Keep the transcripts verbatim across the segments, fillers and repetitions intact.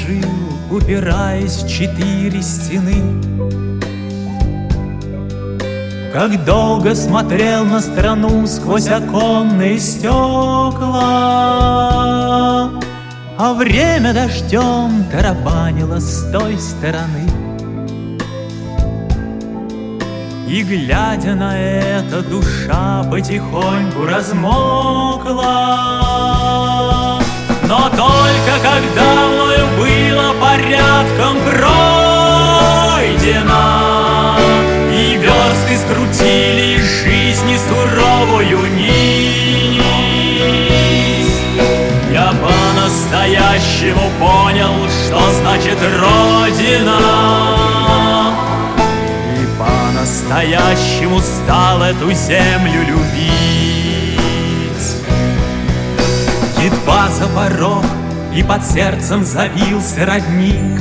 жил, упираясь в четыре стены. Как долго смотрел на страну сквозь оконные стекла, а время дождем тарабанило с той стороны. И, глядя на это, душа потихоньку размокла. Но только когда мною было порядком пройдено, и версты скрутили жизни суровую нить, я по-настоящему понял, что значит Родина, и по-настоящему стал эту землю любить. Едва за порог, и под сердцем забился родник.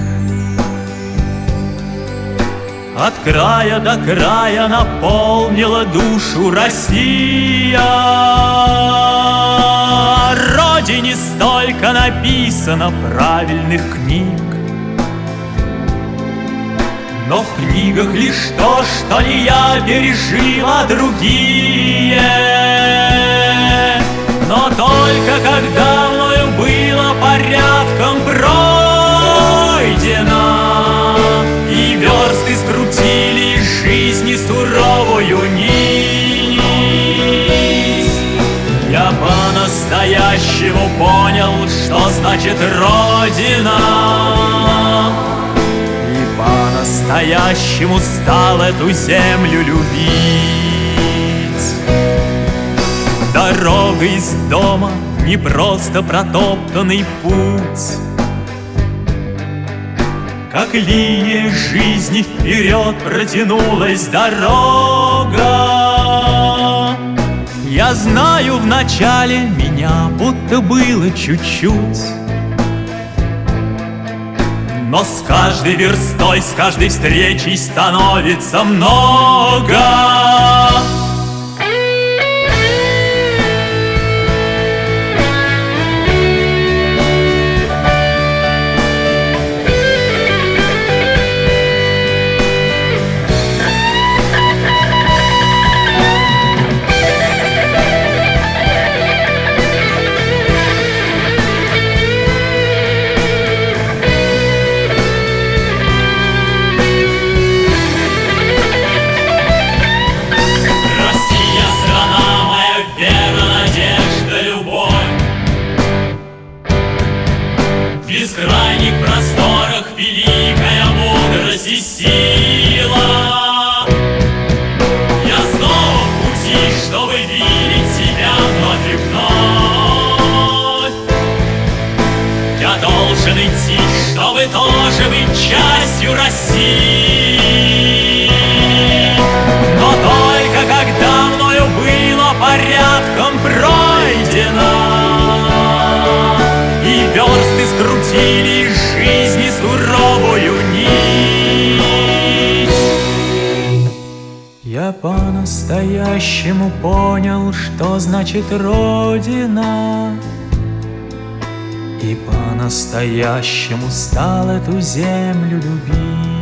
От края до края наполнила душу Россия. О родине столько написано правильных книг, но в книгах лишь то, что не я пережил, а другие. Но только когда мною было порядком пройдено, и версты скрутили жизни суровую нить, я по-настоящему понял, что значит Родина, и по-настоящему стал эту землю любить. Дорога из дома — не просто протоптанный путь, как линия жизни вперед протянулась дорога. Я знаю, в начале меня будто было чуть-чуть, но с каждой верстой, с каждой встречей становится много. В бескрайних просторах великая мудрость и сила. Я снова в пути, чтобы видеть себя вновь и вновь. Я должен идти, чтобы тоже быть частью России. Но только когда мною было порядком пройдено, и версты скрутили жизни суровую нить, я по-настоящему понял, что значит Родина, и по-настоящему стал эту землю любить.